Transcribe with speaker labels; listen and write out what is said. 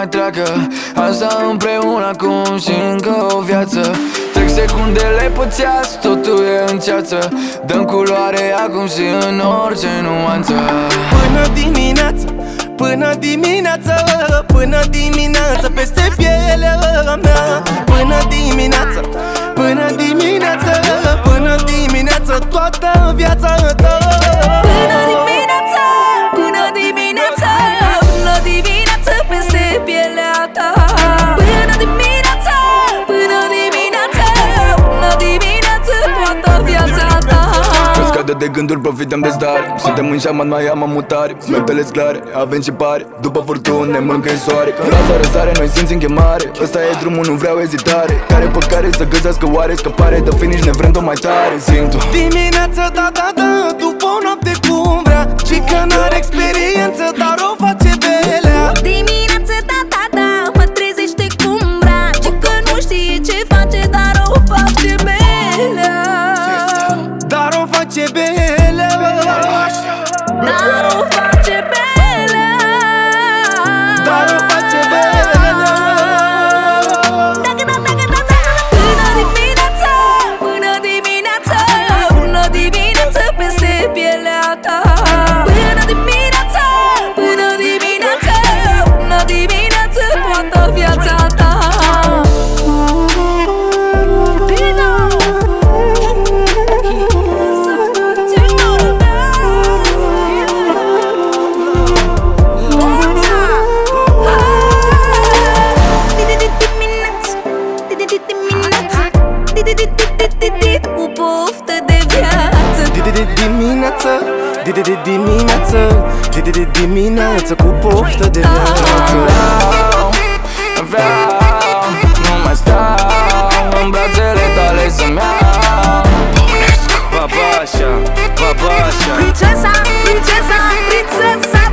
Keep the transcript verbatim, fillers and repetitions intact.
Speaker 1: mai treacă. Asta împreună acum și încă o viață. Trec secundele pe ceas, totul e în ceață. Dăm culoare acum și în orice nuanță.
Speaker 2: Până dimineață, până dimineață, până dimineață, peste pielea mea. Până dimineață, până dimineață, până dimineață, toată viața ta.
Speaker 3: Până dimineața, până dimineața, până dimineața, peste pielea ta. Până dimineața, până dimineața, până dimineața, toată viața ta.
Speaker 1: Scade de gânduri, profităm de stare. Suntem în șaman, mai am amutare. Smertele clare, avem ce pare. După furtune, mâncă în soare. Când raza răsare, noi simțim chemare. Ăsta e drumul, nu vreau ezitare. Care pe care să găsească oare scăpare de finish, ne vrem tot mai tare. Simt-o
Speaker 2: Dimineața, da, da, da, după o noapte cum vrea. Și că n-are experiență, dar o face belea.
Speaker 3: Dimineața, da, da, da, mă trezește cum vrea. Și că nu știe ce face, dar o face belea.
Speaker 2: Dar o face belea.
Speaker 3: Dar o face belea.
Speaker 2: Dar o face belea.
Speaker 3: Dacă, da, dacă, da, da. Până dimineața, până dimineața, până dimineața, peste pielea ta. Până dimineața, până dimineața, până dimineața, toată viața ta. Cu poftă de viață.
Speaker 2: Dimineață, dimineață, dimineață, cu poftă de viață.
Speaker 1: Vreau, vreau, nu mai stau în brațele tale să-mi iau.
Speaker 2: Babașa, babașa.
Speaker 3: Princesa, princesa, princesa.